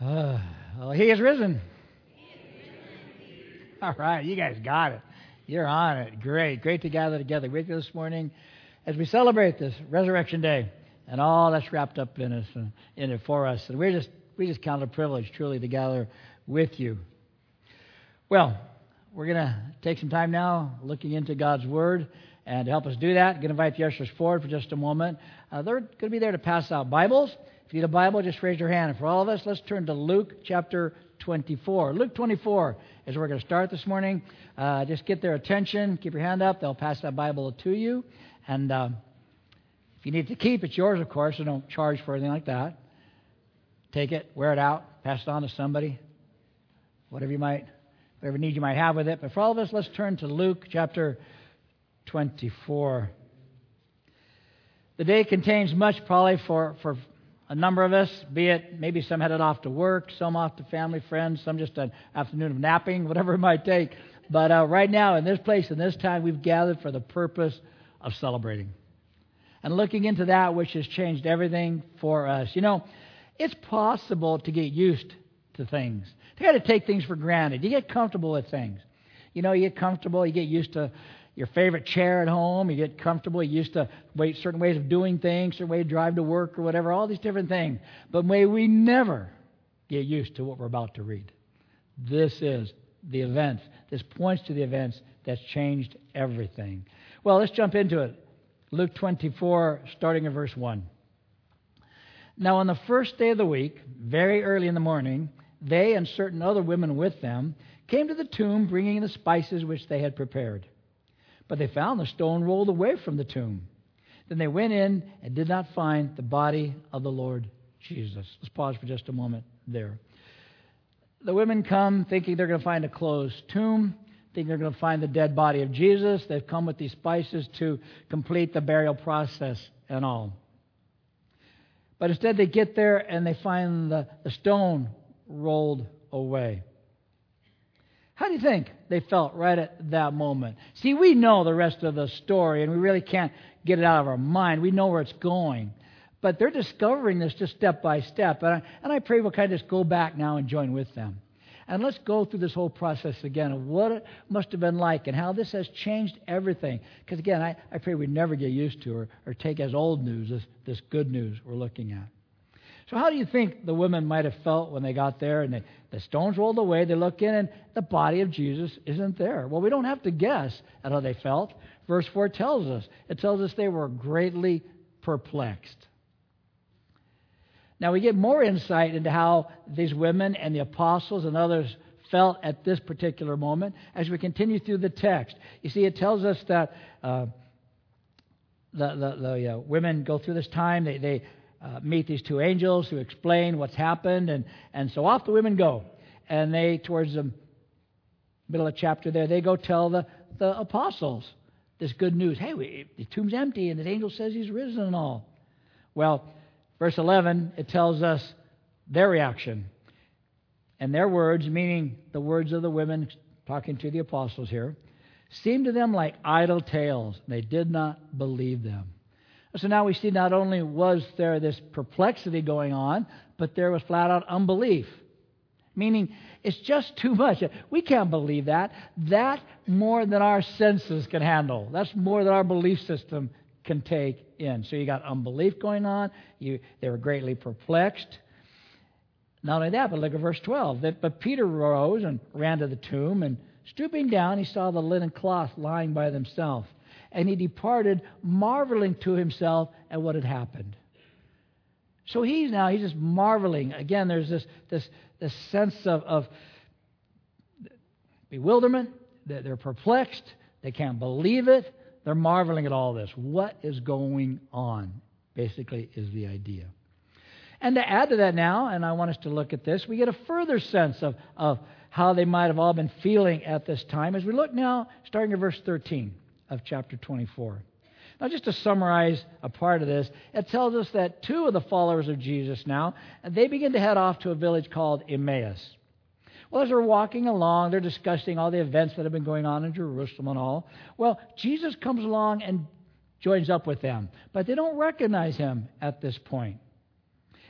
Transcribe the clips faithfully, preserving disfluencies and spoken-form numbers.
Uh, well, he is risen. All right, you guys got it. You're on it. Great. Great to gather together with you this morning as we celebrate this Resurrection Day and all that's wrapped up in us and in it for us. And we just we just count it a privilege truly to gather with you. Well, we're going to take some time now looking into God's Word. And to help us do that, I'm going to invite the ushers forward for just a moment. Uh, they're going to be there to pass out Bibles. If you need a Bible, just raise your hand. And for all of us, let's turn to Luke chapter twenty-four. Luke twenty-four is where we're going to start this morning. Uh, just get their attention. Keep your hand up. They'll pass that Bible to you. And uh, if you need to keep, it's yours, of course, so don't charge for anything like that. Take it, wear it out, pass it on to somebody, whatever you might, whatever need you might have with it. But for all of us, let's turn to Luke chapter twenty-four. The day contains much probably for, for a number of us, be it maybe some headed off to work, some off to family, friends, some just an afternoon of napping, whatever it might take. But uh, right now, in this place, in this time, we've gathered for the purpose of celebrating and looking into that which has changed everything for us. You know, it's possible to get used to things. You got to take things for granted. You get comfortable with things. You know, you get comfortable, you get used to your favorite chair at home, you get comfortable, you used to wait certain ways of doing things, certain way to drive to work or whatever, all these different things. But may we never get used to what we're about to read. This is the events. This points to the events that's changed everything. Well, let's jump into it. Luke twenty-four, starting in verse one. Now on the first day of the week, very early in the morning, they and certain other women with them came to the tomb bringing the spices which they had prepared. But they found the stone rolled away from the tomb. Then they went in and did not find the body of the Lord Jesus. Let's pause for just a moment there. The women come thinking they're going to find a closed tomb, thinking they're going to find the dead body of Jesus. They've come with these spices to complete the burial process and all. But instead they get there and they find the, the stone rolled away. How do you think they felt right at that moment? See, we know the rest of the story, and we really can't get it out of our mind. We know where it's going. But they're discovering this just step by step. And I, and I pray we'll kind of just go back now and join with them. And let's go through this whole process again of what it must have been like and how this has changed everything. Because again, I, I pray we never get used to or, or take as old news, this, this good news we're looking at. So how do you think the women might have felt when they got there and they, the stones rolled away, they look in and the body of Jesus isn't there? Well, we don't have to guess at how they felt. Verse four tells us. It tells us they were greatly perplexed. Now we get more insight into how these women and the apostles and others felt at this particular moment as we continue through the text. You see, it tells us that uh, the, the, the uh, women go through this time. They... they Uh, meet these two angels who explain what's happened, and, and so off the women go. And they, towards the middle of the chapter there, they go tell the, the apostles this good news. Hey, we, the tomb's empty, and the angel says he's risen and all. Well, verse eleven, it tells us their reaction. And their words, meaning the words of the women talking to the apostles here, seemed to them like idle tales. They did not believe them. So now we see not only was there this perplexity going on, but there was flat out unbelief. Meaning, it's just too much. We can't believe that. That more than our senses can handle. That's more than our belief system can take in. So you got unbelief going on. You, they were greatly perplexed. Not only that, but look at verse twelve. That, but Peter rose and ran to the tomb, and stooping down, he saw the linen cloth lying by themselves. And he departed, marveling to himself at what had happened. So he's now, he's just marveling. Again, there's this this, this sense of, of bewilderment. They're perplexed. They can't believe it. They're marveling at all this. What is going on, basically, is the idea. And to add to that now, and I want us to look at this, we get a further sense of, of how they might have all been feeling at this time. As we look now, starting at verse thirteen. Of chapter twenty-four. Now, just to summarize a part of this, it tells us that two of the followers of Jesus now, they begin to head off to a village called Emmaus. Well, as they're walking along, they're discussing all the events that have been going on in Jerusalem and all. Well, Jesus comes along and joins up with them, but they don't recognize him at this point.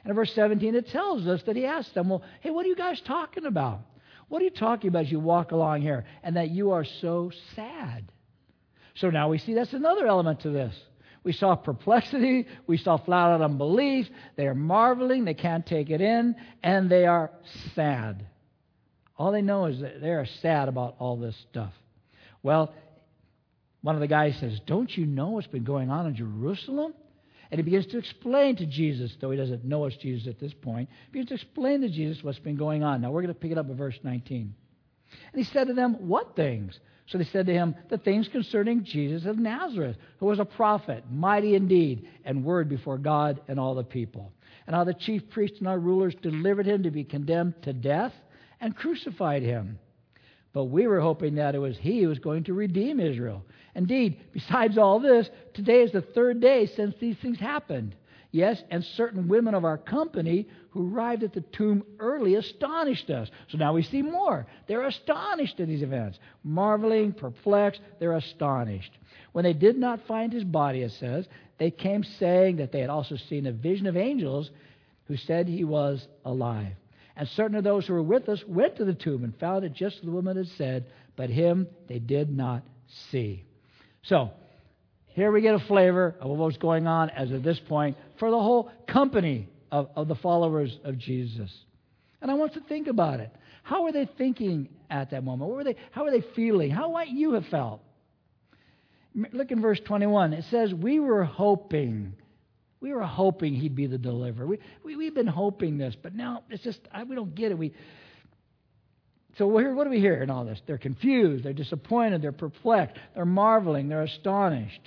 And in verse seventeen, it tells us that he asked them, well, hey, what are you guys talking about? What are you talking about as you walk along here? And that you are so sad. So now we see that's another element to this. We saw perplexity. We saw flat out unbelief. They are marveling. They can't take it in. And they are sad. All they know is that they are sad about all this stuff. Well, one of the guys says, don't you know what's been going on in Jerusalem? And he begins to explain to Jesus, though he doesn't know it's Jesus at this point, he begins to explain to Jesus what's been going on. Now we're going to pick it up at verse nineteen. And he said to them, what things? So they said to him, the things concerning Jesus of Nazareth, who was a prophet, mighty in deed and word before God and all the people. And how the chief priests and our rulers delivered him to be condemned to death and crucified him. But we were hoping that it was he who was going to redeem Israel. Indeed, besides all this, today is the third day since these things happened. Yes, and certain women of our company who arrived at the tomb early astonished us. So now we see more. They're astonished at these events. Marveling, perplexed, they're astonished. When they did not find his body, it says, they came saying that they had also seen a vision of angels who said he was alive. And certain of those who were with us went to the tomb and found it just as the woman had said, but him they did not see. So, here we get a flavor of what was going on as of this point for the whole company of, of the followers of Jesus. And I want to think about it. How were they thinking at that moment? What were they, how were they feeling? How might you have felt? Look in verse twenty-one. It says, we were hoping. We were hoping he'd be the deliverer. We, we, we've been hoping this, but now it's just, I, we don't get it. We, so we're, what do we hear in all this? They're confused. They're disappointed. They're perplexed. They're marveling. They're astonished.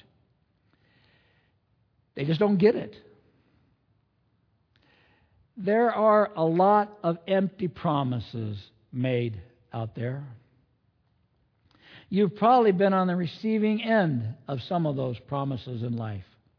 They just don't get it. There are a lot of empty promises made out there. You've probably been on the receiving end of some of those promises in life.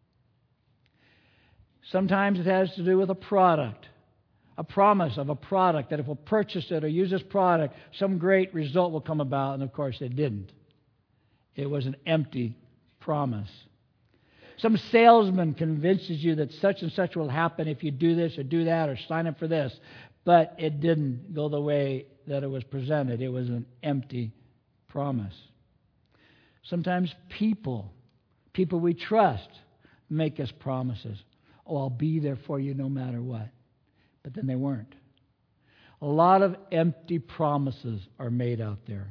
Sometimes it has to do with a product, a promise of a product that if we'll purchase it or use this product, some great result will come about, and of course it didn't. It was an empty promise. Some salesman convinces you that such and such will happen if you do this or do that or sign up for this, but it didn't go the way that it was presented. It was an empty promise. Sometimes people, people we trust, make us promises. Oh, I'll be there for you no matter what. But then they weren't. A lot of empty promises are made out there.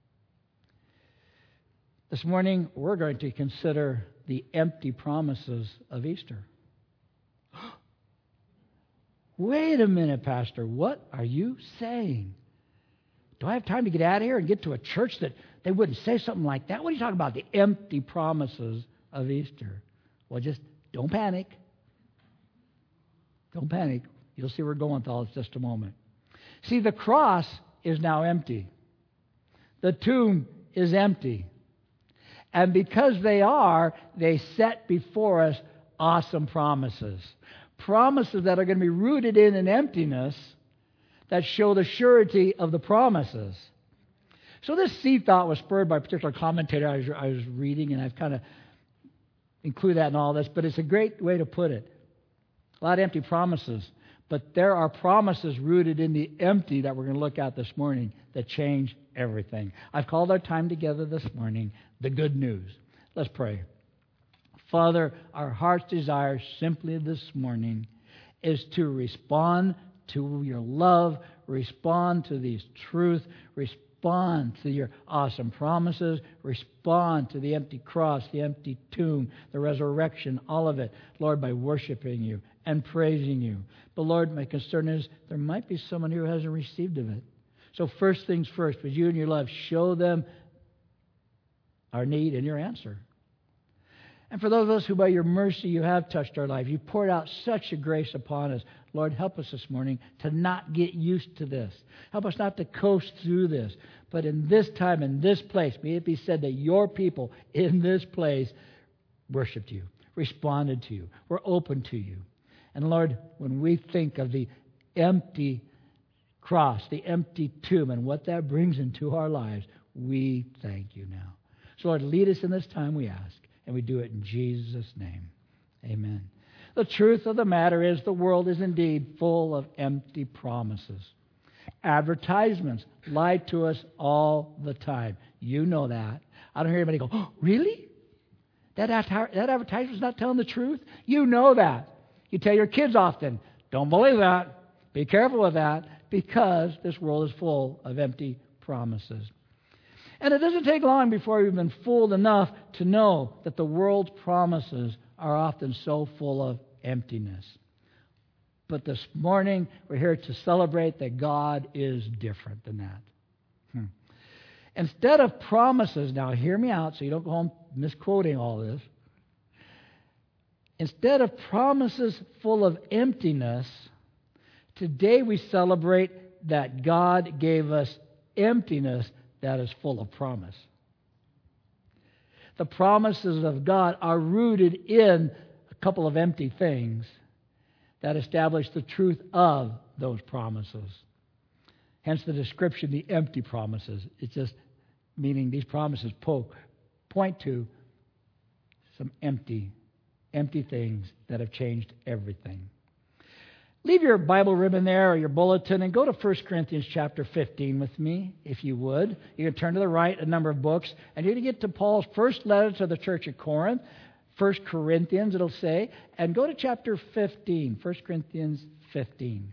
This morning, we're going to consider the empty promises of Easter. Wait a minute, Pastor. What are you saying? Do I have time to get out of here and get to a church that they wouldn't say something like that? What are you talking about? The empty promises of Easter. Well, just don't panic. Don't panic. You'll see where we're going with all this in just a moment. See, the cross is now empty. The tomb is empty. And because they are, they set before us awesome promises. Promises that are going to be rooted in an emptiness that show the surety of the promises. So this seed thought was spurred by a particular commentator I was, I was reading, and I've kind of included that in all this, but it's a great way to put it. A lot of empty promises. But there are promises rooted in the empty that we're going to look at this morning that change everything. I've called our time together this morning the good news. Let's pray. Father, our heart's desire simply this morning is to respond to your love, respond to these truths, respond to your awesome promises, respond to the empty cross, the empty tomb, the resurrection, all of it, Lord, by worshiping you and praising you. But Lord, my concern is there might be someone here who hasn't received of it. So first things first, with you and your love, show them our need and your answer. And for those of us who by your mercy you have touched our life, you poured out such a grace upon us, Lord, help us this morning to not get used to this. Help us not to coast through this. But in this time, in this place, may it be said that your people in this place worshiped you, responded to you, were open to you. And Lord, when we think of the empty cross, the empty tomb, and what that brings into our lives, we thank you now. So Lord, lead us in this time, we ask. And we do it in Jesus' name. Amen. The truth of the matter is the world is indeed full of empty promises. Advertisements lie to us all the time. You know that. I don't hear anybody go, oh, really? That, adver- that advertisement's not telling the truth? You know that. You tell your kids often, don't believe that. Be careful with that, because this world is full of empty promises. And it doesn't take long before we've been fooled enough to know that the world's promises are often so full of emptiness. But this morning, we're here to celebrate that God is different than that. Hmm. Instead of promises, now hear me out so you don't go home misquoting all this. Instead of promises full of emptiness, today we celebrate that God gave us emptiness that is full of promise. The promises of God are rooted in a couple of empty things that establish the truth of those promises. Hence the description, the empty promises. It's just meaning these promises po- point to some empty, empty things that have changed everything. Leave your Bible ribbon there or your bulletin and go to First Corinthians chapter fifteen with me, if you would. You can turn to the right a number of books, and you're going to get to Paul's first letter to the church at Corinth, First Corinthians, it'll say, and go to chapter fifteen, First Corinthians fifteen.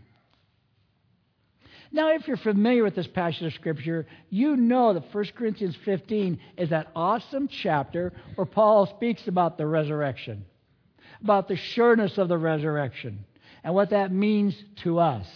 Now, if you're familiar with this passage of Scripture, you know that First Corinthians fifteen is that awesome chapter where Paul speaks about the resurrection, about the sureness of the resurrection, and what that means to us.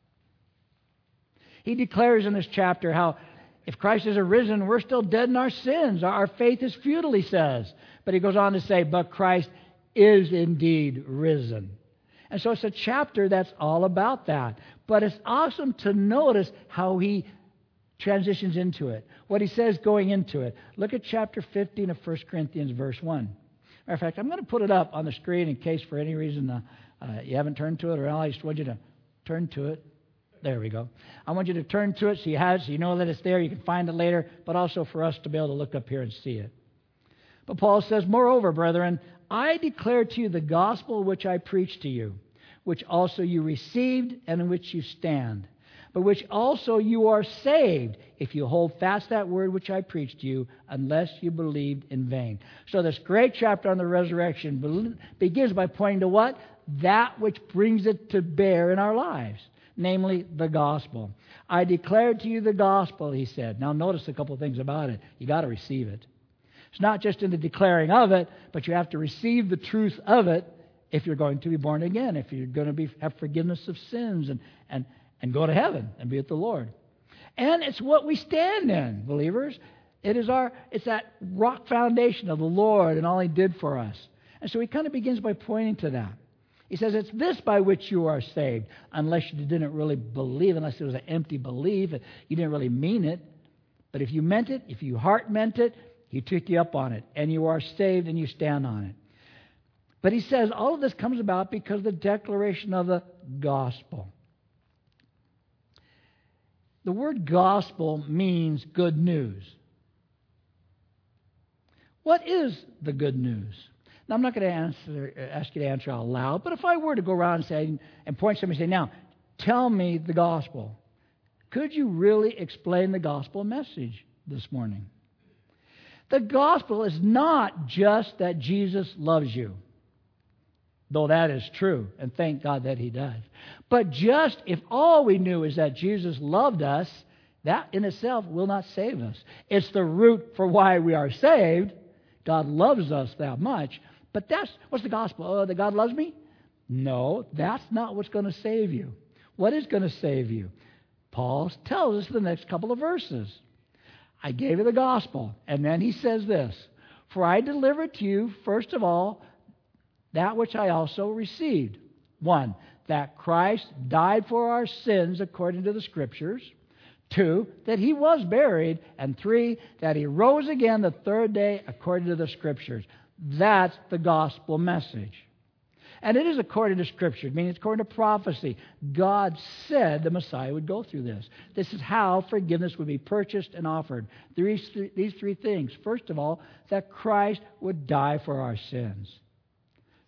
He declares in this chapter how if Christ is arisen, we're still dead in our sins. Our faith is futile, he says. But he goes on to say, but Christ is indeed risen. And so it's a chapter that's all about that. But it's awesome to notice how he transitions into it, what he says going into it. Look at chapter fifteen of First Corinthians, verse one. Matter of fact, I'm going to put it up on the screen in case for any reason uh, uh, you haven't turned to it, or I just want you to turn to it. There we go. I want you to turn to it so you have it, so you know that it's there. You can find it later, but also for us to be able to look up here and see it. But Paul says, moreover, brethren, I declare to you the gospel which I preached to you, which also you received and in which you stand, but which also you are saved, if you hold fast that word which I preached to you, unless you believed in vain. So this great chapter on the resurrection begins by pointing to what? That which brings it to bear in our lives, namely the gospel. I declared to you the gospel, he said. Now notice a couple of things about it. You got to receive it. It's not just in the declaring of it, but you have to receive the truth of it if you're going to be born again, if you're going to be have forgiveness of sins and, and, and go to heaven and be with the Lord. And it's what we stand in, believers. It is our it's that rock foundation of the Lord and all he did for us. And so he kind of begins by pointing to that. He says, it's this by which you are saved, unless you didn't really believe, unless it was an empty belief, you didn't really mean it. But if you meant it, if your heart meant it, he took you up on it, and you are saved and you stand on it. But he says all of this comes about because of the declaration of the gospel. The word gospel means good news. What is the good news? Now, I'm not going to answer, ask you to answer out loud, but if I were to go around and say and point to somebody and say, now, tell me the gospel, could you really explain the gospel message this morning? The gospel is not just that Jesus loves you, though that is true, and thank God that he does. But just if all we knew is that Jesus loved us, that in itself will not save us. It's the root for why we are saved. God loves us that much. But that's, what's the gospel? Oh, that God loves me? No, that's not what's going to save you. What is going to save you? Paul tells us in the next couple of verses. I gave you the gospel. And then he says this, for I delivered to you, first of all, that which I also received. One, that Christ died for our sins according to the Scriptures. Two, that he was buried. And three, that he rose again the third day according to the Scriptures. That's the gospel message. And it is according to Scripture, meaning it's according to prophecy. God said the Messiah would go through this. This is how forgiveness would be purchased and offered. These three, these three things. First of all, that Christ would die for our sins.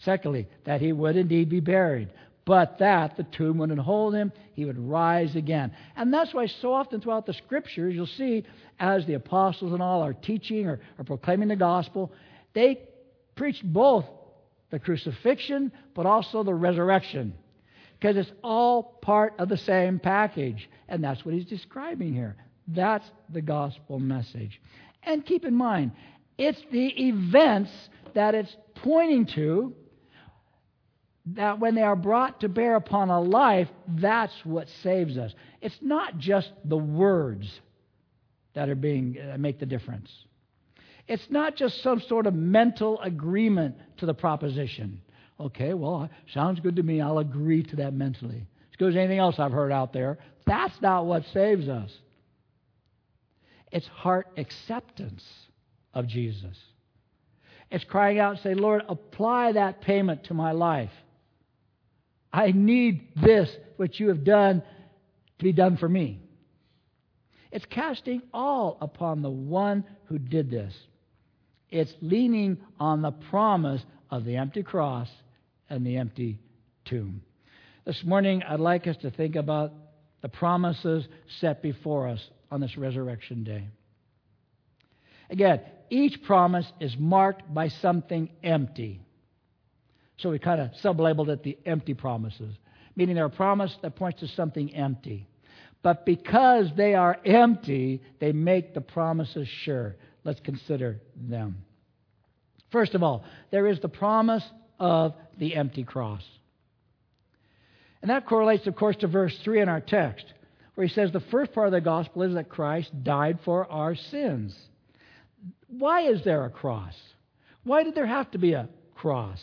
Secondly, that he would indeed be buried, but that the tomb wouldn't hold him, he would rise again. And that's why so often throughout the Scriptures, you'll see as the apostles and all are teaching or, or proclaiming the gospel, they preach both the crucifixion, but also the resurrection. Because it's all part of the same package. And that's what he's describing here. That's the gospel message. And keep in mind, it's the events that it's pointing to that when they are brought to bear upon a life, that's what saves us. It's not just the words that are being uh, make the difference. It's not just some sort of mental agreement to the proposition. Okay, well, sounds good to me. I'll agree to that mentally. As good as anything else I've heard out there. That's not what saves us. It's heart acceptance of Jesus. It's crying out and saying, Lord, apply that payment to my life. I need this, what you have done, to be done for me. It's casting all upon the one who did this. It's leaning on the promise of the empty cross and the empty tomb. This morning, I'd like us to think about the promises set before us on this resurrection day. Again, each promise is marked by something empty. So we kind of sublabeled it the empty promises, meaning they're a promise that points to something empty. But because they are empty, they make the promises sure. Let's consider them. First of all, there is the promise of the empty cross. And that correlates, of course, to verse three in our text, where he says the first part of the gospel is that Christ died for our sins. Why is there a cross? Why did there have to be a cross?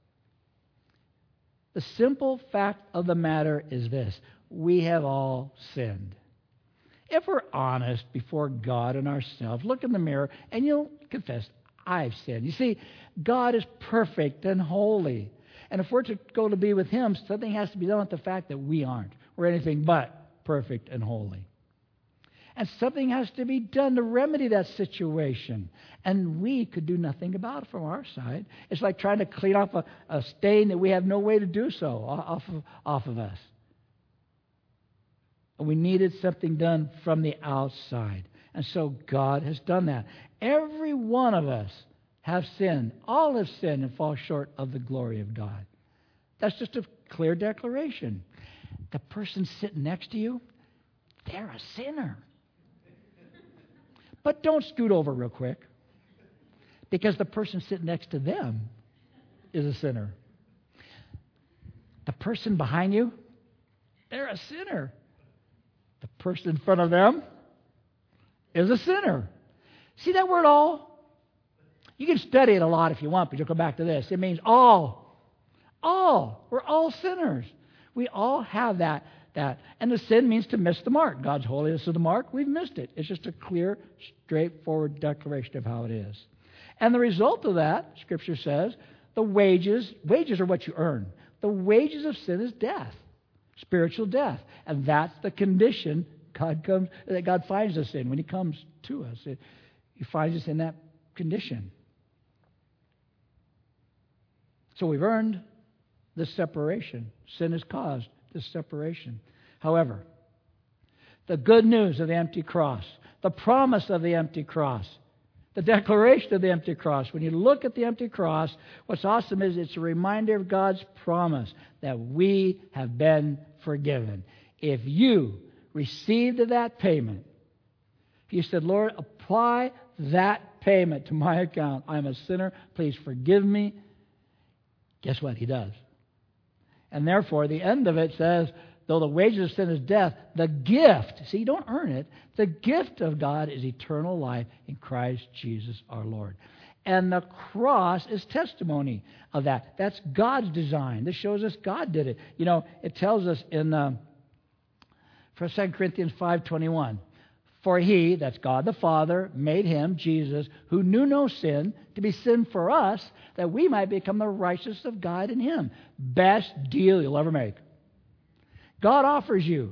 The simple fact of the matter is this: we have all sinned. If we're honest before God and ourselves, look in the mirror and you'll confess, I've sinned. You see, God is perfect and holy. And if we're to go to be with Him, something has to be done with the fact that we aren't. We're anything but perfect and holy. And something has to be done to remedy that situation. And we could do nothing about it from our side. It's like trying to clean off a, a stain that we have no way to do so off of, off of us. And we needed something done from the outside. And so God has done that. Every one of us have sinned. All have sinned and fall short of the glory of God. That's just a clear declaration. The person sitting next to you, they're a sinner. But don't scoot over real quick, because the person sitting next to them is a sinner. The person behind you, they're a sinner. The person in front of them is a sinner. See that word all? You can study it a lot if you want, but you'll come back to this. It means all. All. We're all sinners. We all have that. that. And the sin means to miss the mark. God's holiness is the mark. We've missed it. It's just a clear, straightforward declaration of how it is. And the result of that, Scripture says, the wages, wages are what you earn. The wages of sin is death. Spiritual death. And that's the condition God comes, that God finds us in when He comes to us. It, he finds us in that condition. So we've earned this separation. Sin has caused this separation. However, the good news of the empty cross, the promise of the empty cross, the declaration of the empty cross, when you look at the empty cross, what's awesome is it's a reminder of God's promise that we have been forgiven. If you received that payment, if you said, Lord, apply that payment to my account, I'm a sinner, please forgive me, guess what? He does. And therefore, the end of it says, though the wages of sin is death, the gift, see, you don't earn it, the gift of God is eternal life in Christ Jesus our Lord. And the cross is testimony of that. That's God's design. This shows us God did it. You know, it tells us in uh, Second Corinthians five twenty-one, for He, that's God the Father, made Him, Jesus, who knew no sin, to be sin for us, that we might become the righteousness of God in Him. Best deal you'll ever make. God offers you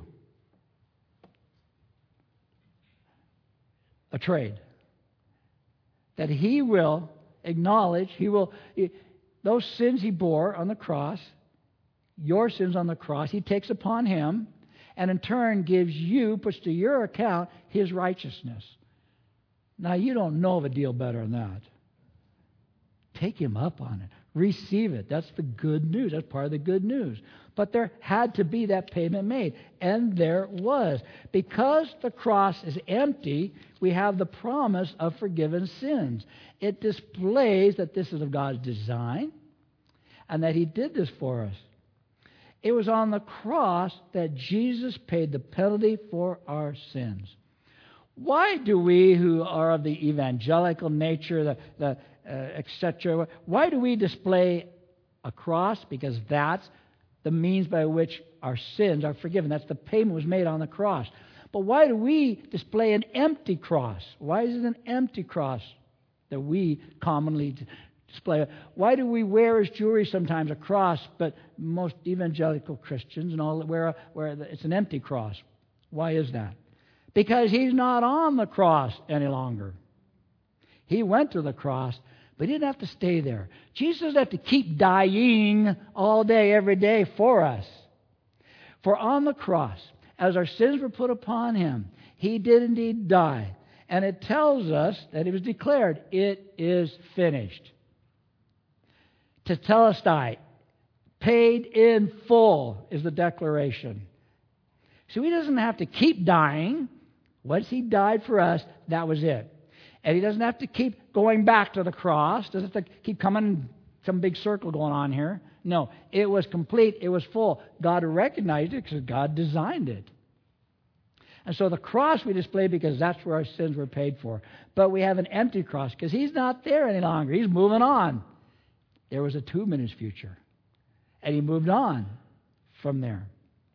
a trade that He will acknowledge, He will, those sins he bore on the cross, your sins on the cross, he takes upon him, and in turn gives you, puts to your account, his righteousness. Now, you don't know of a deal better than that. Take him up on it. Receive it. That's the good news. That's part of the good news. But there had to be that payment made. And there was. Because the cross is empty, we have the promise of forgiven sins. It displays that this is of God's design and that he did this for us. It was on the cross that Jesus paid the penalty for our sins. Why do we who are of the evangelical nature, the, the uh, et cetera, why do we display a cross? Because that's the means by which our sins are forgiven. That's the payment was made on the cross. But why do we display an empty cross? Why is it an empty cross that we commonly display? Why do we wear as jewelry sometimes a cross, but most evangelical Christians and all wear, a, wear a, it's an empty cross? Why is that? Because he's not on the cross any longer. He went to the cross, but he didn't have to stay there. Jesus doesn't have to keep dying all day, every day for us. For on the cross, as our sins were put upon him, he did indeed die. And it tells us that it was declared, it is finished. Tetelestai, paid in full, is the declaration. So he doesn't have to keep dying. Once he died for us, that was it. And he doesn't have to keep going back to the cross. Doesn't have to keep coming, some big circle going on here. No, it was complete. It was full. God recognized it because God designed it. And so the cross we display because that's where our sins were paid for. But we have an empty cross because he's not there any longer. He's moving on. There was a tomb in his future. And he moved on from there.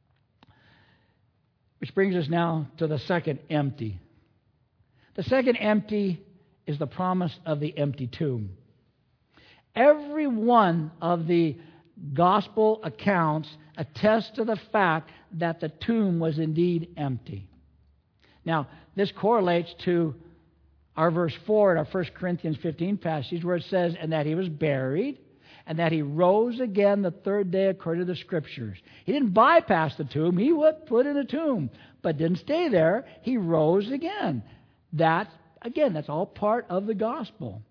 Which brings us now to the second empty. The second empty is the promise of the empty tomb. Every one of the gospel accounts attests to the fact that the tomb was indeed empty. Now, this correlates to our verse four in our First Corinthians fifteen passage where it says, and that he was buried, and that he rose again the third day according to the Scriptures. He didn't bypass the tomb. He was put in a tomb, but didn't stay there. He rose again. That, again, that's all part of the gospel.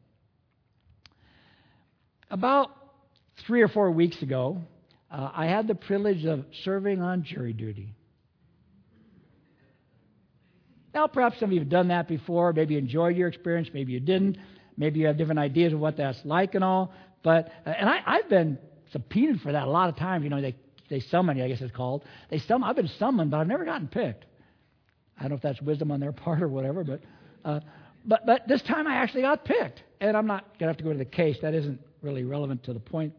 About three or four weeks ago, uh, I had the privilege of serving on jury duty. Now, perhaps some of you have done that before. Maybe you enjoyed your experience. Maybe you didn't. Maybe you have different ideas of what that's like and all. But uh, and I, I've been subpoenaed for that a lot of times. You know, they they summon you, I guess it's called. They summon. I've been summoned, but I've never gotten picked. I don't know if that's wisdom on their part or whatever, but uh, but but this time I actually got picked, and I'm not going to have to go to the case. That isn't really relevant to the point.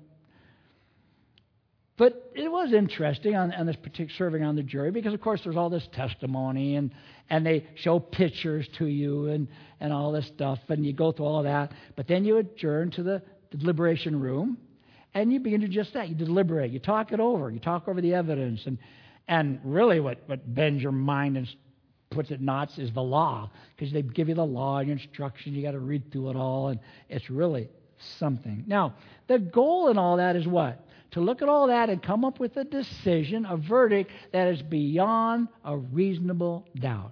But it was interesting on, on this particular serving on the jury because, of course, there's all this testimony and, and they show pictures to you and, and all this stuff, and you go through all that. But then you adjourn to the, the deliberation room, and you begin to just that. You deliberate. You talk it over. You talk over the evidence. And and really what, what bends your mind and puts it knots is the law, because they give you the law and instruction. You got to read through it all, and it's really something. Now, the goal in all that is what? To look at all that and come up with a decision, a verdict that is beyond a reasonable doubt.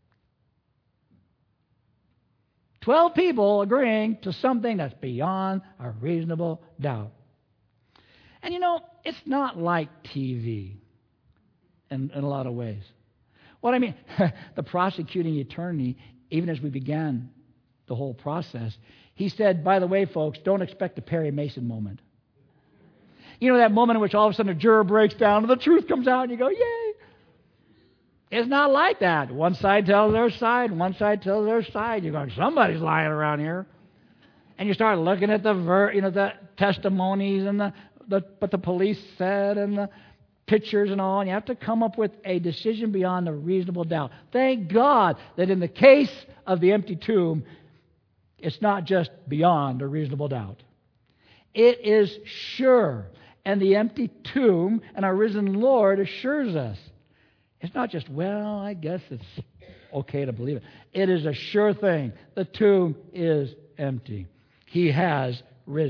Twelve people agreeing to something that's beyond a reasonable doubt. And you know, it's not like T V in, in a lot of ways. What I mean, the prosecuting attorney, even as we began the whole process, he said, by the way, folks, don't expect a Perry Mason moment. You know that moment in which all of a sudden a juror breaks down and the truth comes out and you go, yay. It's not like that. One side tells their side, one side tells their side. You're going, somebody's lying around here. And you start looking at the ver- you know, the testimonies and the, the what the police said and the pictures and all, and you have to come up with a decision beyond a reasonable doubt. Thank God that in the case of the empty tomb, it's not just beyond a reasonable doubt. It is sure. And the empty tomb and our risen Lord assures us. It's not just, well, I guess it's okay to believe it. It is a sure thing. The tomb is empty. He has risen.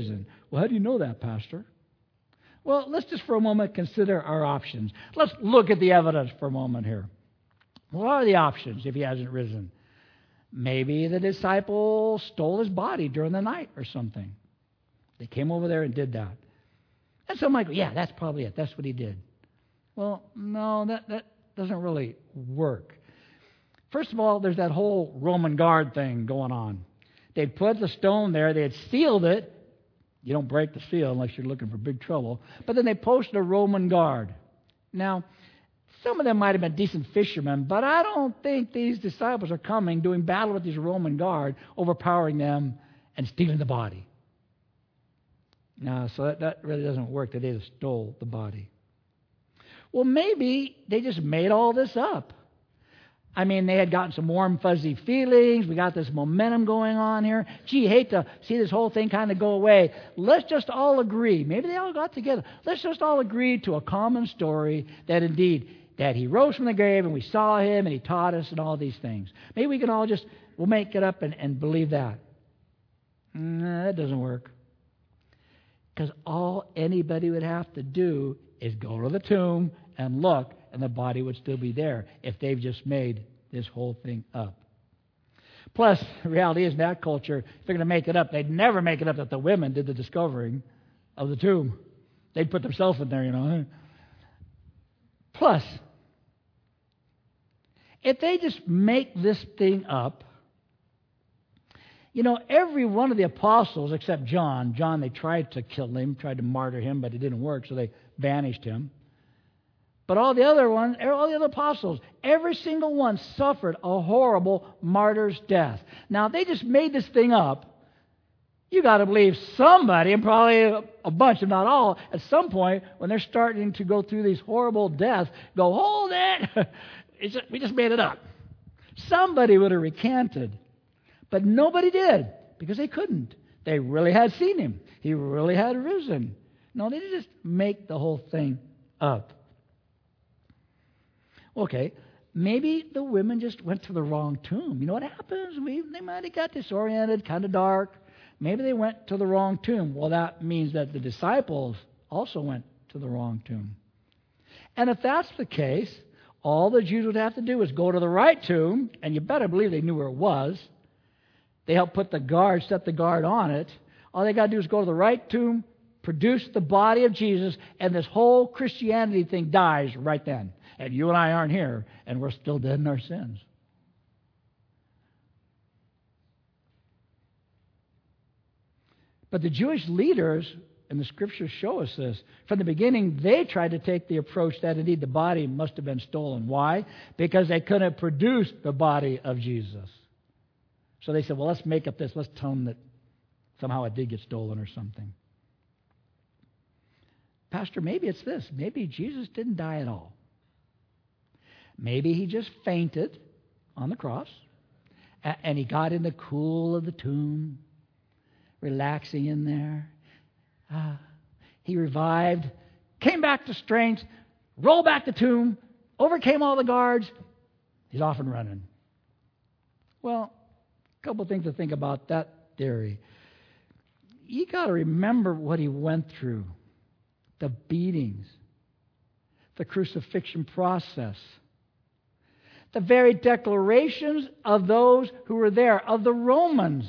Well, how do you know that, Pastor? Well, let's just for a moment consider our options. Let's look at the evidence for a moment here. What are the options if he hasn't risen? Maybe the disciple stole his body during the night or something. They came over there and did that. And some might go, yeah, that's probably it. That's what he did. Well, no, that, that doesn't really work. First of all, there's that whole Roman guard thing going on. They'd put the stone there. They had sealed it. You don't break the seal unless you're looking for big trouble. But then they posted a Roman guard. Now, some of them might have been decent fishermen, but I don't think these disciples are coming, doing battle with these Roman guard, overpowering them and stealing the body. No, so that, that really doesn't work, that they just stole the body. Well, maybe they just made all this up. I mean, they had gotten some warm, fuzzy feelings. We got this momentum going on here. Gee, hate to see this whole thing kind of go away. Let's just all agree. Maybe they all got together. Let's just all agree to a common story that indeed, that he rose from the grave and we saw him and he taught us and all these things. Maybe we can all just, we'll make it up and, and believe that. No, that doesn't work. Because all anybody would have to do is go to the tomb and look, and the body would still be there if they've just made this whole thing up. Plus, the reality is in that culture, if they're going to make it up, they'd never make it up that the women did the discovering of the tomb. They'd put themselves in there, you know. Plus, if they just make this thing up, you know, every one of the apostles except John, John, they tried to kill him, tried to martyr him, but it didn't work, so they banished him. But all the other ones, all the other apostles, every single one suffered a horrible martyr's death. Now, they just made this thing up. You got to believe somebody, and probably a bunch, if not all, at some point when they're starting to go through these horrible deaths, go, hold it! It's just, we just made it up. Somebody would have recanted. But nobody did, because they couldn't. They really had seen him. He really had risen. No, they didn't just make the whole thing up. Okay, maybe the women just went to the wrong tomb. You know what happens? We, they might have got disoriented, kind of dark. Maybe they went to the wrong tomb. Well, that means that the disciples also went to the wrong tomb. And if that's the case, all the Jews would have to do is go to the right tomb, and you better believe they knew where it was. They helped put the guard, set the guard on it. All they got to do is go to the right tomb, produce the body of Jesus, and this whole Christianity thing dies right then. And you and I aren't here, and we're still dead in our sins. But the Jewish leaders, and the Scriptures show us this, from the beginning they tried to take the approach that indeed the body must have been stolen. Why? Because they couldn't produce the body of Jesus. So they said, well, let's make up this. Let's tell them that somehow it did get stolen or something. Pastor, maybe it's this. Maybe Jesus didn't die at all. Maybe he just fainted on the cross, and he got in the cool of the tomb, relaxing in there. Uh, he revived, came back to strength, rolled back the tomb, overcame all the guards. He's off and running. Well, a couple of things to think about that theory. You got to remember what he went through. The beatings, the crucifixion process, the very declarations of those who were there, of the Romans.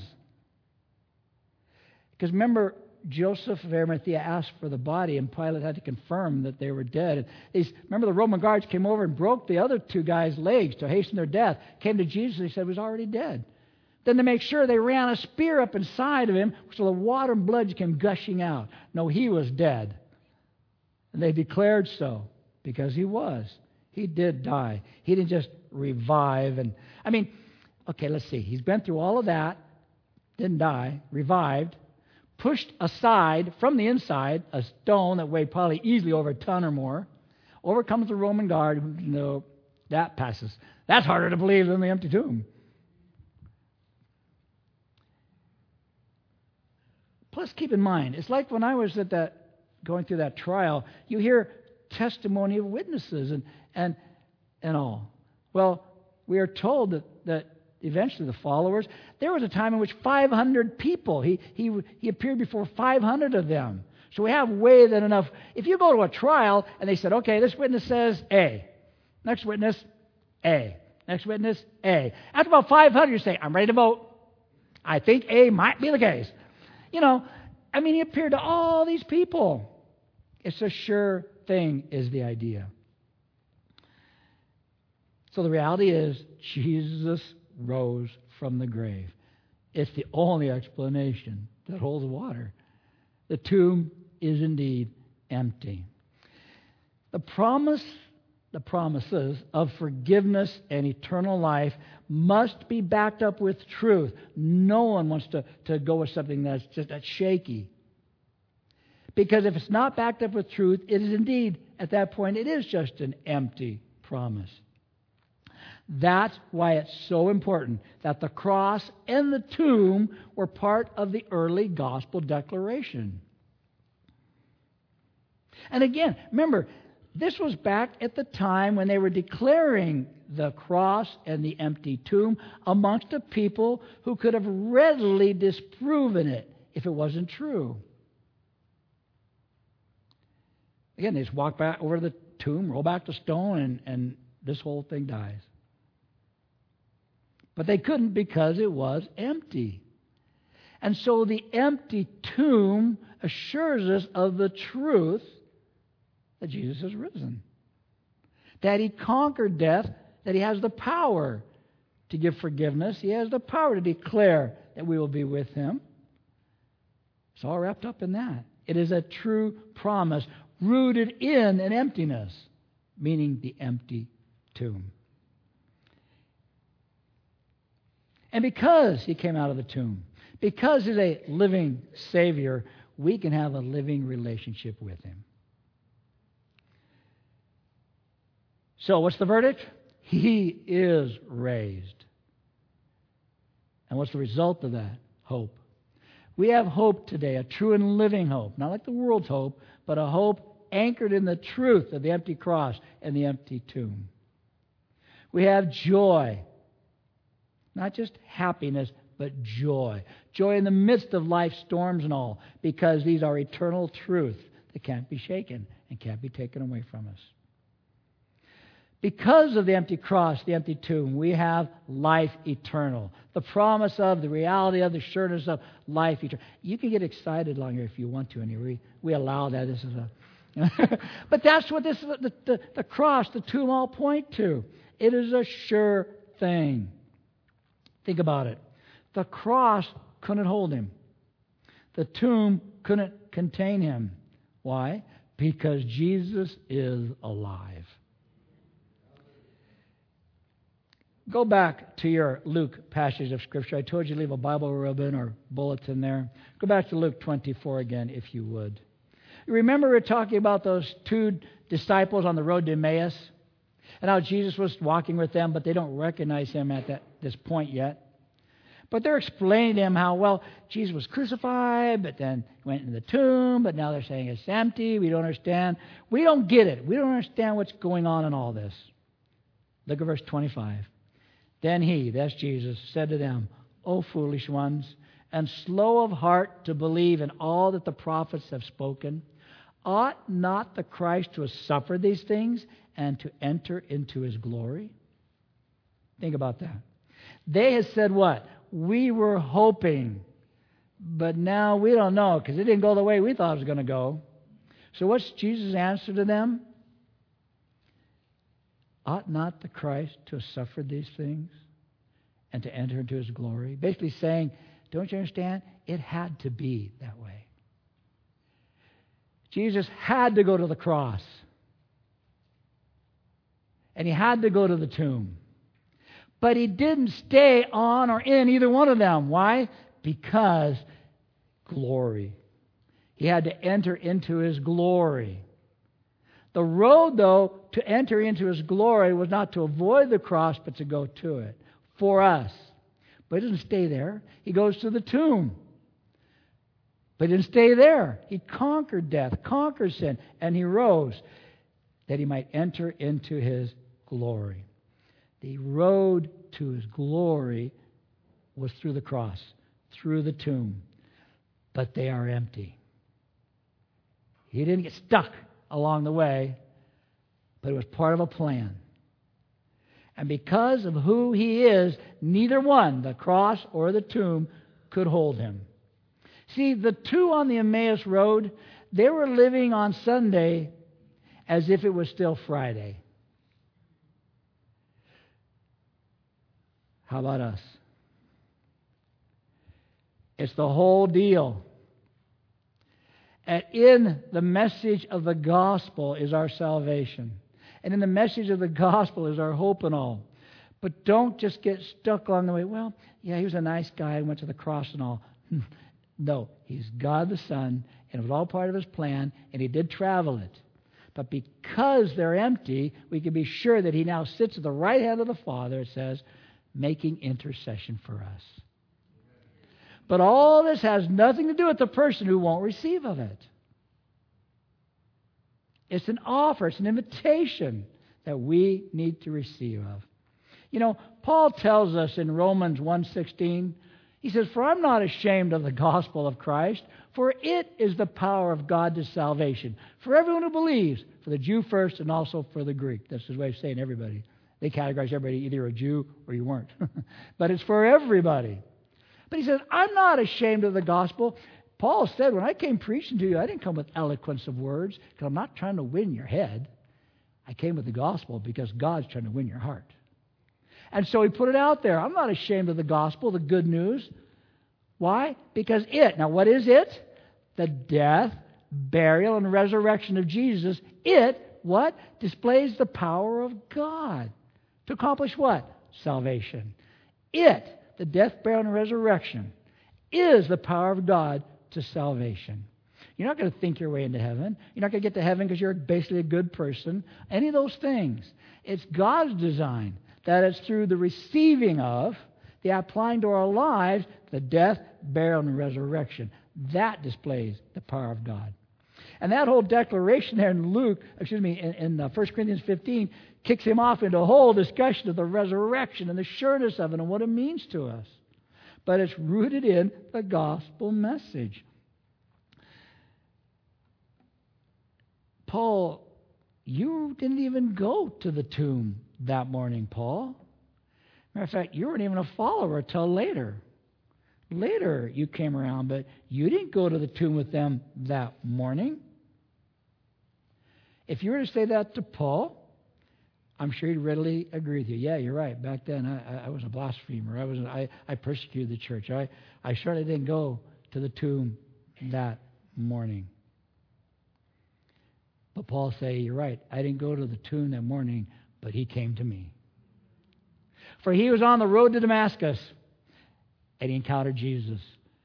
Because remember, Joseph of Arimathea asked for the body, and Pilate had to confirm that they were dead. These, remember, the Roman guards came over and broke the other two guys' legs to hasten their death. Came to Jesus, and he said he was already dead. Then to make sure, they ran a spear up inside of him, so the water and blood came gushing out. No, he was dead. And they declared so, because he was. He did die. He didn't just revive. And I mean, okay, let's see. He's been through all of that, didn't die, revived, pushed aside from the inside a stone that weighed probably easily over a ton or more, overcomes the Roman guard. No, that passes. That's harder to believe than the empty tomb. Plus, keep in mind, it's like when I was at that going through that trial, you hear testimony of witnesses and and and all. Well, we are told that, that eventually the followers. There was a time in which five hundred people, he, he, he appeared before five hundred of them. So we have way than enough. If you go to a trial and they said, okay, this witness says A. Next witness, A. Next witness, A. After about five hundred, you say, I'm ready to vote. I think A might be the case. You know, I mean, he appeared to all these people. It's a sure thing is the idea. So the reality is, Jesus rose from the grave. It's the only explanation that holds water. The tomb is indeed empty. The promise, the promises of forgiveness and eternal life must be backed up with truth. No one wants to, to go with something that's just that's shaky. Because if it's not backed up with truth, it is indeed, at that point, it is just an empty promise. That's why it's so important that the cross and the tomb were part of the early gospel declaration. And again, remember, this was back at the time when they were declaring the cross and the empty tomb amongst a people who could have readily disproven it if it wasn't true. Again, they just walk back over the tomb, roll back the stone, and, and this whole thing dies. But they couldn't because it was empty. And so the empty tomb assures us of the truth that Jesus has risen. That He conquered death, that He has the power to give forgiveness. He has the power to declare that we will be with Him. It's all wrapped up in that. It is a true promise rooted in an emptiness, meaning the empty tomb. And because He came out of the tomb, because He's a living Savior, we can have a living relationship with Him. So what's the verdict? He is raised. And what's the result of that? Hope. We have hope today, a true and living hope. Not like the world's hope, but a hope anchored in the truth of the empty cross and the empty tomb. We have joy. Not just happiness, but joy. Joy in the midst of life's storms and all, because these are eternal truths that can't be shaken and can't be taken away from us. Because of the empty cross, the empty tomb, we have life eternal. The promise of, the reality of, the sureness of life eternal. You can get excited longer if you want to, and we, we allow that. This is a, but that's what this the, the, the cross, the tomb all point to. It is a sure thing. Think about it. The cross couldn't hold Him. The tomb couldn't contain Him. Why? Because Jesus is alive. Go back to your Luke passage of Scripture. I told you to leave a Bible ribbon or bulletin there. Go back to Luke twenty-four again, if you would. You remember we were talking about those two disciples on the road to Emmaus? And how Jesus was walking with them, but they don't recognize Him at that, this point yet. But they're explaining to Him how, well, Jesus was crucified, but then went into the tomb, but now they're saying it's empty. We don't understand. We don't get it. We don't understand what's going on in all this. Look at verse twenty-five. Then He, that's Jesus, said to them, O foolish ones, and slow of heart to believe in all that the prophets have spoken. Ought not the Christ to have suffered these things and to enter into His glory? Think about that. They had said what? We were hoping, but now we don't know because it didn't go the way we thought it was going to go. So what's Jesus' answer to them? Ought not the Christ to have suffered these things and to enter into His glory? Basically saying, don't you understand? It had to be that way. Jesus had to go to the cross. And He had to go to the tomb. But He didn't stay on or in either one of them. Why? Because glory. He had to enter into His glory. The road, though, to enter into His glory was not to avoid the cross, but to go to it for us. But He doesn't stay there. He goes to the tomb. But He didn't stay there. He conquered death, conquered sin, and He rose that He might enter into His glory. The road to His glory was through the cross, through the tomb. But they are empty. He didn't get stuck along the way, but it was part of a plan. And because of who He is, neither one, the cross or the tomb, could hold Him. See, the two on the Emmaus Road, they were living on Sunday as if it was still Friday. How about us? It's the whole deal. And in the message of the gospel is our salvation. And in the message of the gospel is our hope and all. But don't just get stuck along the way. Well, yeah, he was a nice guy and went to the cross and all. No, He's God the Son, and it was all part of His plan, and He did travel it. But because they're empty, we can be sure that He now sits at the right hand of the Father, it says, making intercession for us. But all this has nothing to do with the person who won't receive of it. It's an offer, it's an invitation that we need to receive of. You know, Paul tells us in Romans one sixteen, he says, "For I'm not ashamed of the gospel of Christ, for it is the power of God to salvation, for everyone who believes, for the Jew first and also for the Greek." That's his way of saying everybody. They categorize everybody, either you're a Jew or you weren't. But it's for everybody. But he says, I'm not ashamed of the gospel. Paul said, when I came preaching to you, I didn't come with eloquence of words, because I'm not trying to win your head. I came with the gospel because God's trying to win your heart. And so he put it out there. I'm not ashamed of the gospel, the good news. Why? Because it, now what is it? The death, burial, and resurrection of Jesus. It, what? Displays the power of God. To accomplish what? Salvation. It, the death, burial, and resurrection, is the power of God to salvation. You're not going to think your way into heaven. You're not going to get to heaven because you're basically a good person. Any of those things. It's God's design that it's through the receiving of, the applying to our lives, the death, burial, and resurrection. That displays the power of God. And that whole declaration there in Luke, excuse me, in, in uh, First Corinthians fifteen, kicks him off into a whole discussion of the resurrection and the sureness of it and what it means to us. But it's rooted in the gospel message. Paul, you didn't even go to the tomb that morning, Paul. Matter of fact, you weren't even a follower till later. Later you came around, but you didn't go to the tomb with them that morning. If you were to say that to Paul, I'm sure he'd readily agree with you. Yeah, you're right. Back then, I, I was a blasphemer. I was I, I persecuted the church. I, I certainly didn't go to the tomb that morning. But Paul say, you're right. I didn't go to the tomb that morning, but he came to me. For he was on the road to Damascus, and he encountered Jesus.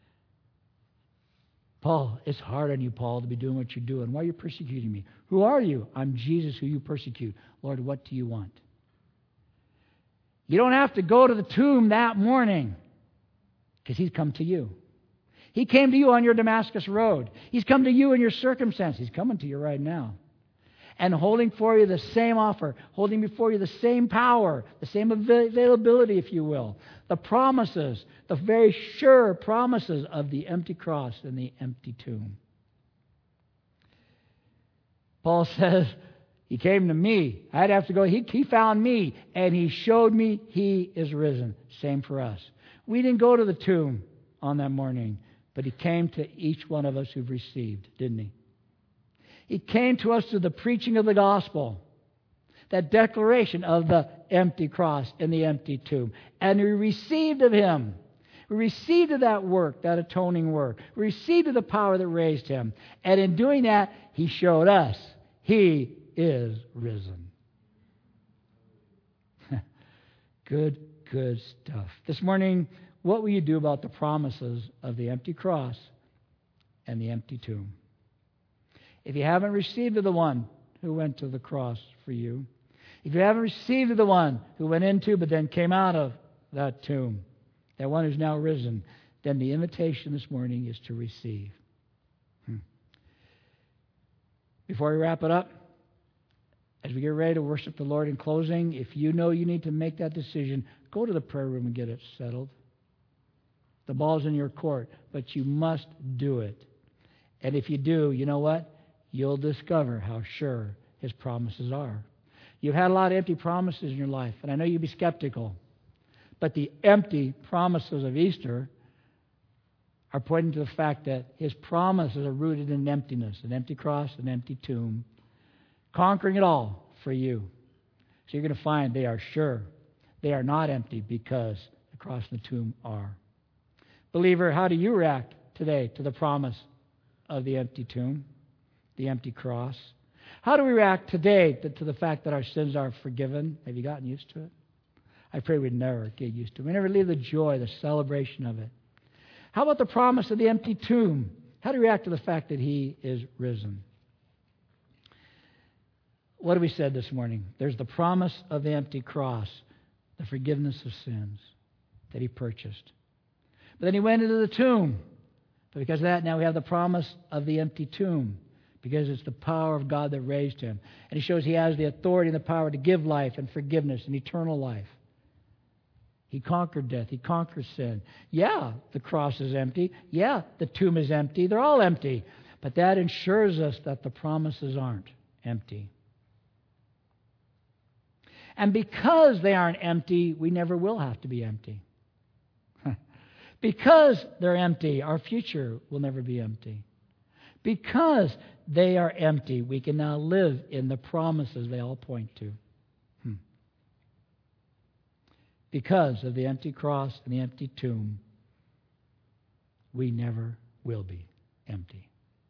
Paul, it's hard on you, Paul, to be doing what you're doing. Why are you persecuting me? Who are you? I'm Jesus who you persecute. Lord, what do you want? You don't have to go to the tomb that morning, because he's come to you. He came to you on your Damascus road. He's come to you in your circumstance. He's coming to you right now. And holding for you the same offer, holding before you the same power, the same availability, if you will. The promises, the very sure promises of the empty cross and the empty tomb. Paul says, he came to me. I'd have to go. He, he found me, and he showed me he is risen. Same for us. We didn't go to the tomb on that morning, but he came to each one of us who've received, didn't he? He came to us through the preaching of the gospel, that declaration of the empty cross and the empty tomb. And we received of him. We received of that work, that atoning work. We received of the power that raised him. And in doing that, he showed us he is risen. Good, good stuff. This morning, what will you do about the promises of the empty cross and the empty tomb? If you haven't received of the one who went to the cross for you, if you haven't received of the one who went into but then came out of that tomb, that one who's now risen, then the invitation this morning is to receive. Hmm. Before we wrap it up, As we get ready to worship the Lord in closing, if you know you need to make that decision, go to the prayer room and get it settled. The ball's in your court, but you must do it. And if you do, you know what? You'll discover how sure His promises are. You've had a lot of empty promises in your life, and I know you'd be skeptical. But the empty promises of Easter are pointing to the fact that His promises are rooted in emptiness, an empty cross, an empty tomb, conquering it all for you. So you're going to find they are sure. They are not empty because the cross and the tomb are. Believer, how do you react today to the promise of the empty tomb, the empty cross? How do we react today to, to the fact that our sins are forgiven? Have you gotten used to it? I pray we'd never get used to it. We never leave the joy, the celebration of it. How about the promise of the empty tomb? How do we react to the fact that He is risen? What have we said this morning? There's the promise of the empty cross, the forgiveness of sins that He purchased. But then He went into the tomb. But because of that, now we have the promise of the empty tomb, because it's the power of God that raised Him. And He shows He has the authority and the power to give life and forgiveness and eternal life. He conquered death. He conquered sin. Yeah, the cross is empty. Yeah, the tomb is empty. They're all empty. But that ensures us that the promises aren't empty. And because they aren't empty, we never will have to be empty. Because they're empty, our future will never be empty. Because they are empty, we can now live in the promises they all point to. Hmm. Because of the empty cross and the empty tomb, we never will be empty.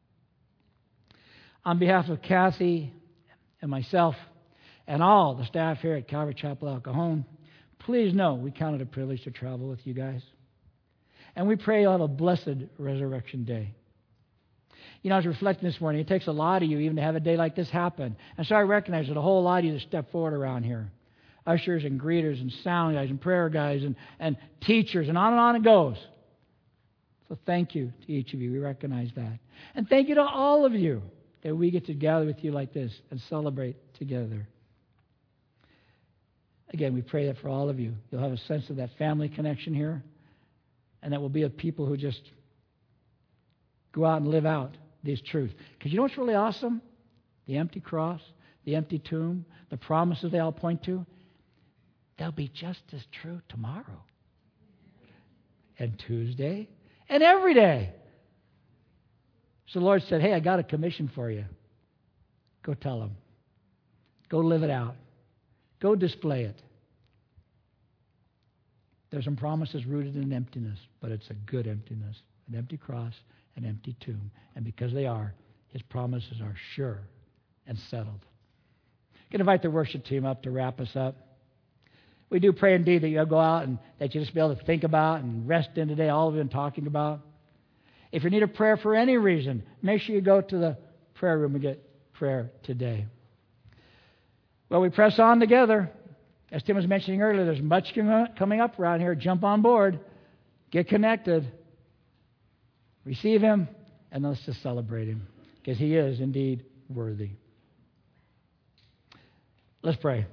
On behalf of Kathy and myself and all the staff here at Calvary Chapel El Cajon, please know we count it a privilege to travel with you guys. And we pray you'll have a blessed resurrection day. You know, I was reflecting this morning, it takes a lot of you even to have a day like this happen. And so I recognize that a whole lot of you to step forward around here. Ushers and greeters and sound guys and prayer guys and, and teachers and on and on it goes. So thank you to each of you. We recognize that. And thank you to all of you that we get to gather with you like this and celebrate together. Again, we pray that for all of you, you'll have a sense of that family connection here, and that will be a people who just go out and live out these truths. Because you know what's really awesome? The empty cross, the empty tomb, the promises they all point to, they'll be just as true tomorrow and Tuesday and every day. So the Lord said, hey, I got a commission for you. Go tell them. Go live it out. Go display it. There's some promises rooted in emptiness, but it's a good emptiness. An empty cross, an empty tomb. And because they are, His promises are sure and settled. I'm going to invite the worship team up to wrap us up. We do pray indeed that you'll go out and that you just be able to think about and rest in today, all of you, and talking about. If you need a prayer for any reason, make sure you go to the prayer room and get prayer today. Well, we press on together. As Tim was mentioning earlier, there's much coming up around here. Jump on board. Get connected. Receive Him, and let's just celebrate Him, because He is indeed worthy. Let's pray.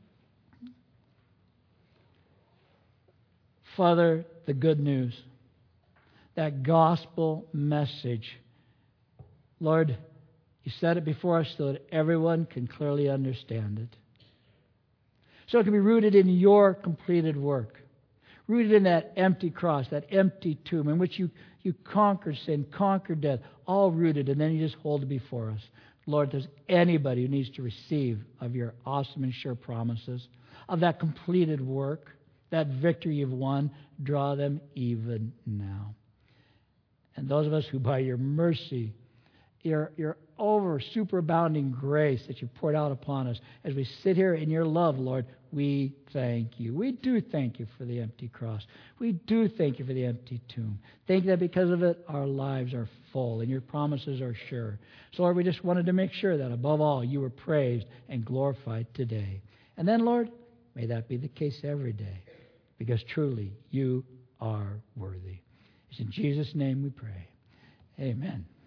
Father, the good news, that gospel message, Lord, You set it before us so that everyone can clearly understand it. So it can be rooted in Your completed work, rooted in that empty cross, that empty tomb in which you, you conquered sin, conquered death, all rooted, and then You just hold it before us. Lord, if there's anybody who needs to receive of Your awesome and sure promises, of that completed work, that victory You've won, draw them even now. And those of us who by Your mercy, Your, your over superabounding grace that You poured out upon us, as we sit here in Your love, Lord, we thank You. We do thank You for the empty cross. We do thank You for the empty tomb. Thank You that because of it, our lives are full and Your promises are sure. So, Lord, we just wanted to make sure that above all, You were praised and glorified today. And then, Lord, may that be the case every day, because truly You are worthy. It's in Jesus' name we pray. Amen.